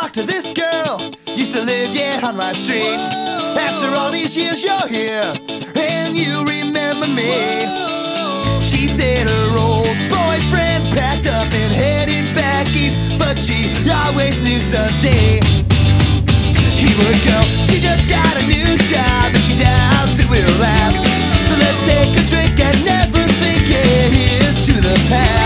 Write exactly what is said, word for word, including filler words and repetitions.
talk to this girl, used to live, yeah, on my street. After all these years you're here, and you remember me. She said her old boyfriend packed up and headed back east, but she always knew someday he would go. She just got a new job and she doubts it will last. So let's take a drink and never think it is to the past.